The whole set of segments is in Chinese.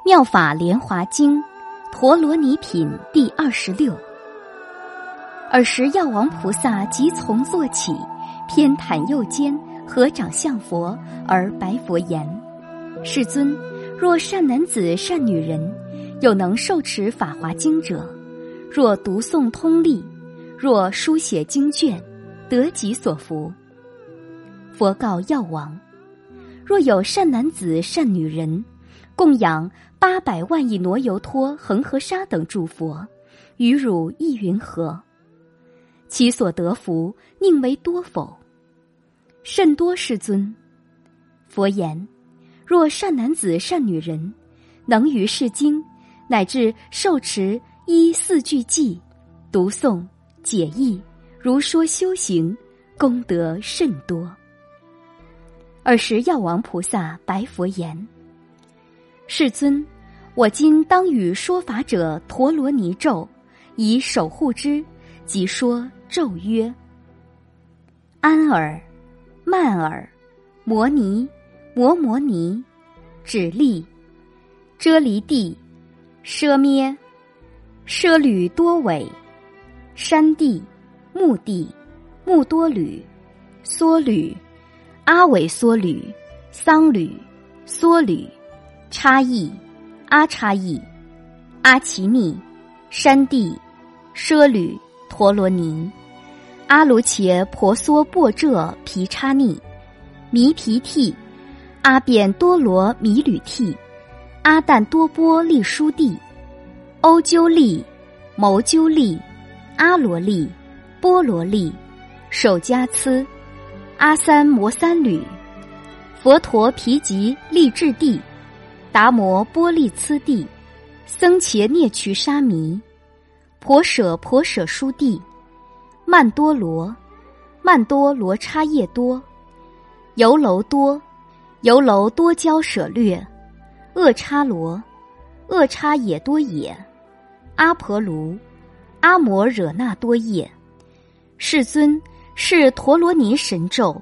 妙法莲华经陀罗尼品第26。尔时药王菩萨即从坐起，偏袒右肩，合掌向佛，而白佛言：世尊，若善男子善女人，有能受持法华经者，若读诵通历，若书写经卷，得己所福。佛告药王：若有善男子善女人，供养800万亿挪油托、恒河沙等诸佛，于汝意云何？其所得福，宁为多否？甚多，世尊。佛言：若善男子善女人，能于是经乃至受持依4句偈，读诵解义，如说修行，功德甚多。尔时药王菩萨白佛言：世尊，我今当与说法者陀罗尼咒，以守护之，即说咒曰：安尔、曼尔、摩尼、摩摩尼、指利、遮离地、奢咩、奢吕多韦、山地、目地、目多吕、梭吕、阿韦梭吕、桑吕、梭吕、差异、阿差异、阿奇尼、山地、奢吕、陀罗尼、阿卢切婆娑波遮毗叉尼、弥毗替、阿便多罗弥吕替、阿但多波利舒地、欧鸠利、牟鸠利、阿罗利、波罗利、首迦呲、阿三摩三吕、佛陀毗吉利智地、达摩波利瑁地、僧伽涅瞿沙弥、婆舍舒地、曼多罗叉叶多、游楼多交舍略、厄叉也多也、阿婆卢、阿摩惹那多夜。世尊，是陀罗尼神咒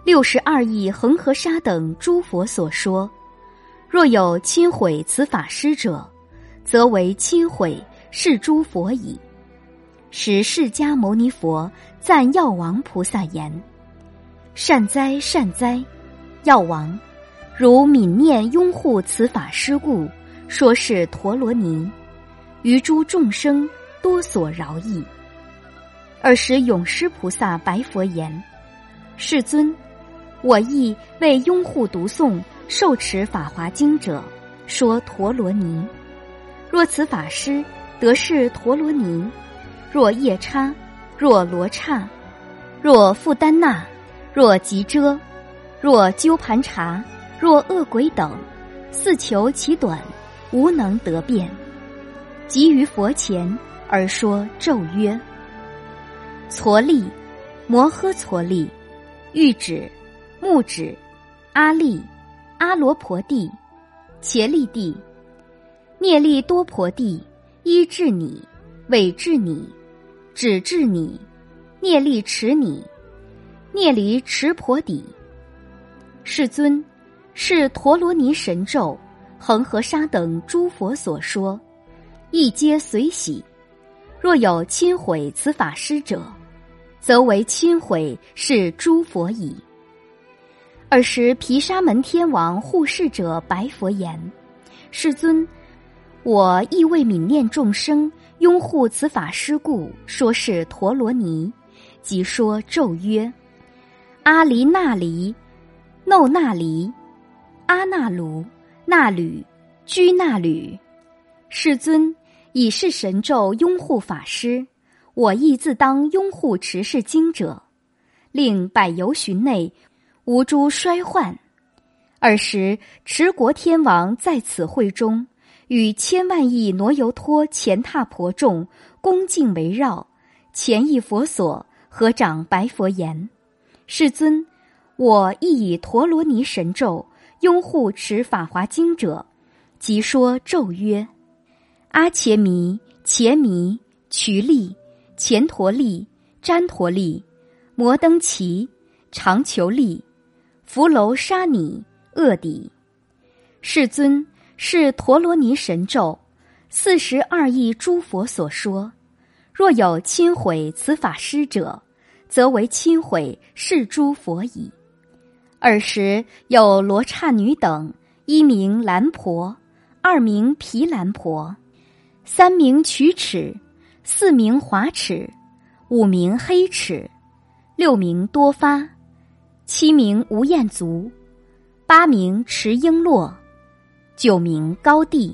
62亿恒河沙等诸佛所说，若有亲毁此法师者，则为亲毁是诸佛矣。时释迦牟尼佛赞药王菩萨言：善哉善哉，药王，如悯念拥护此法师故，说是陀罗尼，于诸众生多所饶益。尔时勇施菩萨白佛言：世尊，我亦为拥护读诵受持法华经者，说陀罗尼。若此法师得是陀罗尼，若夜叉，若罗刹，若富丹那，若吉遮，若鸠盘查，若恶鬼等，似求其短，无能得辩，即于佛前而说咒曰：矬利、摩诃矬利、玉指、木指、阿利、阿罗婆地、伽利地、聂利多婆地、依智你、韦智你、指智你、聂利持你、聂离持婆底。世尊，是陀罗尼神咒恒河沙等诸佛所说，亦皆随喜。若有亲毁此法师者，则为亲毁是诸佛矣。尔时毗沙门天王护世者白佛言：世尊，我亦为悯念众生，拥护此法师故，说是陀罗尼，即说咒曰：阿离那离、耨那离、阿那卢、那吕、居那吕。世尊，以是神咒拥护法师，我亦自当拥护持是经者，令百由旬内无诸衰患。尔时持国天王在此会中，与1000万亿挪油托乾闼婆众恭敬围绕，前诣佛所，合掌白佛言：世尊，我亦以陀罗尼神咒拥护持法华经者，即说咒曰：阿伽弥、伽弥、瞿利、乾陀利、旃陀利、摩登祇、长求利、福楼沙尼、厄底。世尊， 是陀罗尼神咒，42亿诸佛所说。若有侵毁此法师者，则为侵毁是诸佛矣。尔时有罗刹女等，一名蓝婆，二名毗蓝婆，三名曲尺，四名华尺，五名黑尺，六名多发，七名无厌足，八名持璎珞，九名高地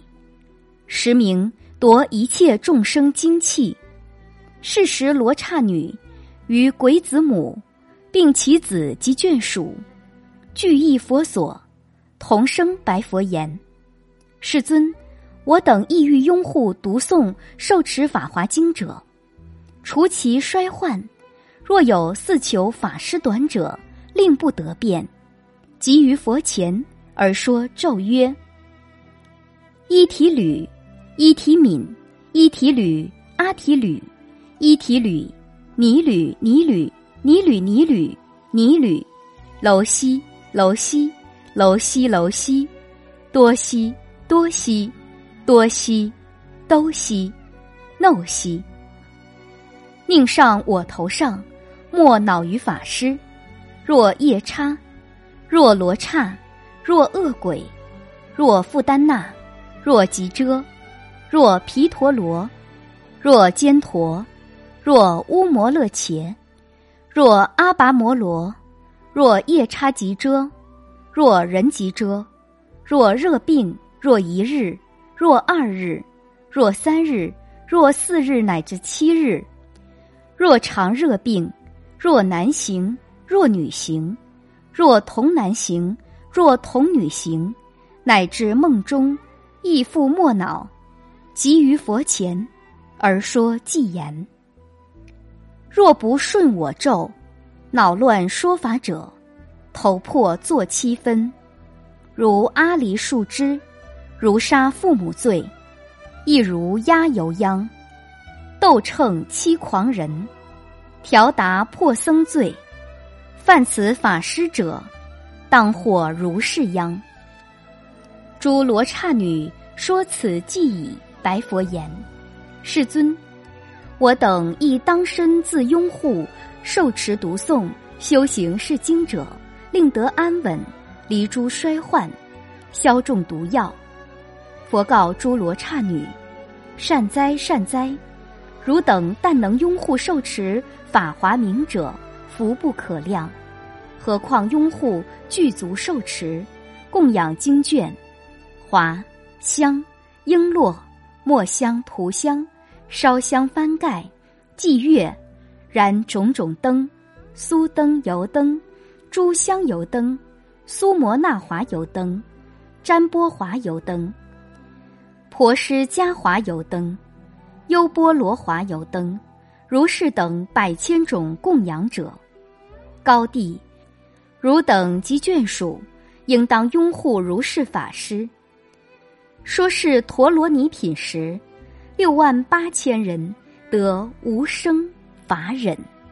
，10名夺一切众生精气。是时罗刹女与鬼子母并其子及眷属俱诣佛所，同声白佛言：世尊，我等意欲拥护读诵受持法华经者，除其衰患，若有似求法师短者，令不得便，即于佛前而说咒曰：伊提吕，伊提敏，伊提吕，阿提吕，伊提吕，尼吕，尼吕，尼吕，尼吕，尼吕，楼西，楼西，楼西，楼西，多西，多西，多西，都西，漏西。宁上我头上，莫恼于法师。若夜叉，若罗刹，若恶鬼，若富丹那，若吉遮，若毗陀罗，若坚陀，若乌摩勒伽，若阿拔摩罗，若夜叉吉遮，若人吉遮，若热病，若1日，若2日，若3日，若4日乃至7日，若常热病，若男行，若女行，若童男行，若童女行，乃至梦中亦复莫恼，即于佛前而说偈言：若不顺我咒，恼乱说法者，头破作7分，如阿离树枝，如杀父母罪，亦如压油殃，斗秤欺狂人，调达破僧罪，犯此法师者，当获如是殃。诸罗刹女说此偈已，白佛言：世尊，我等亦当身自拥护受持读诵修行是经者，令得安稳，离诸衰患，消中毒药。佛告诸罗刹女：善哉善哉，汝等但能拥护受持法华明者，福不可量，何况拥护具足受持，供养经卷、华、香、璎珞、墨香、涂香、烧香幡盖、祭月，燃种种灯、酥灯、油灯、诸香油灯、苏摩那华油灯、占波华油灯、婆施迦华油灯、优波罗华油灯，如是等100千种供养者。高地，汝等及眷属，应当拥护如是法师。说是陀罗尼品时，68000人得无生法忍。